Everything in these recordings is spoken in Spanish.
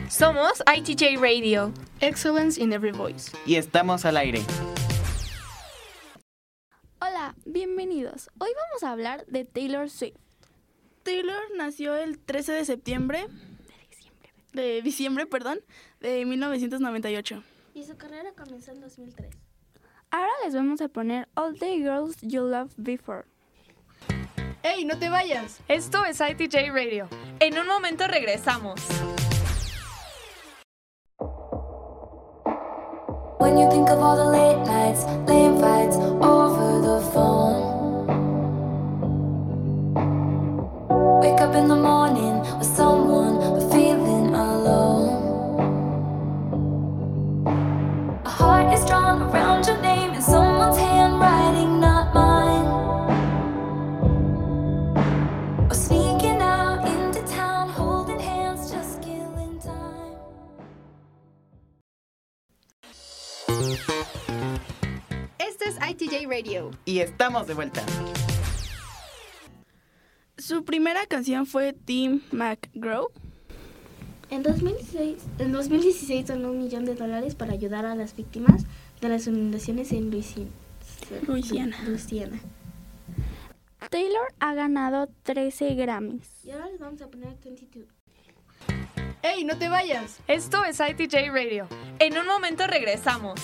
Somos ITJ Radio. Excellence in every voice. Y estamos al aire. Hola, bienvenidos. Hoy vamos a hablar de Taylor Swift. Taylor nació el 13 de diciembre de 1998. Y su carrera comenzó en 2003. Ahora les vamos a poner All the Girls You Loved Before. ¡Ey, no te vayas! Esto es ITJ Radio. En un momento regresamos. When you think of all the late nights, late fights over the phone. Wake up in the morning with someone but feeling alone. A heart is drawn around your name in someone's handwriting, not mine. Or sneaking out into town, holding hands, just killing time. Este es ITJ Radio. Y estamos de vuelta. Su primera canción fue Tim McGraw. En 2016 donó $1 millón para ayudar a las víctimas de las inundaciones en Luisiana. Taylor ha ganado 13 Grammys. Y ahora les vamos a poner 22. ¡Ey, no te vayas! Esto es ITJ Radio. En un momento regresamos.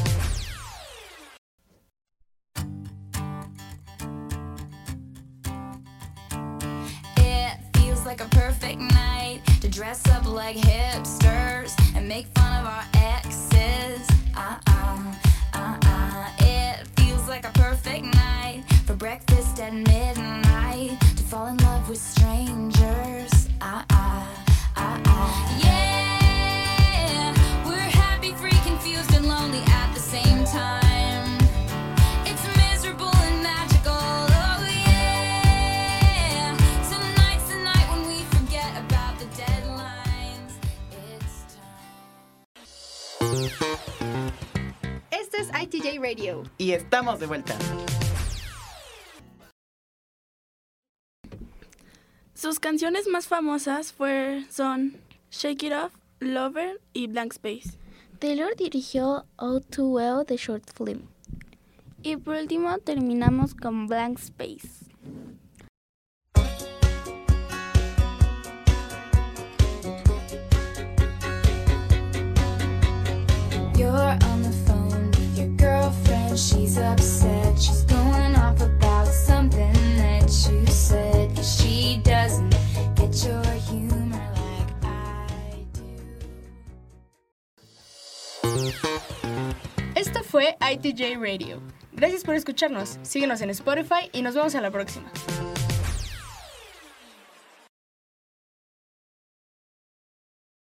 It feels like a perfect night to dress up like hipsters and make fun of our exes. It feels like a perfect night for breakfast at midnight to fall in love with strangers. Yeah, we're happy, free, confused, and lonely at the same time. It's miserable and magical. Oh yeah, tonight's the night when we forget about the deadlines. It's time. Este es ITJ Radio. Y estamos de vuelta. Sus canciones más famosas son Shake It Off, Lover y Blank Space. Taylor dirigió All Too Well de short film. Y por último terminamos con Blank Space. You're on the phone with your girlfriend. She's upset. She's going off about something that you said. 'Cause she doesn't get your humor like I do. Esto fue ITJ Radio. Gracias por escucharnos. Síguenos en Spotify y nos vemos en la próxima.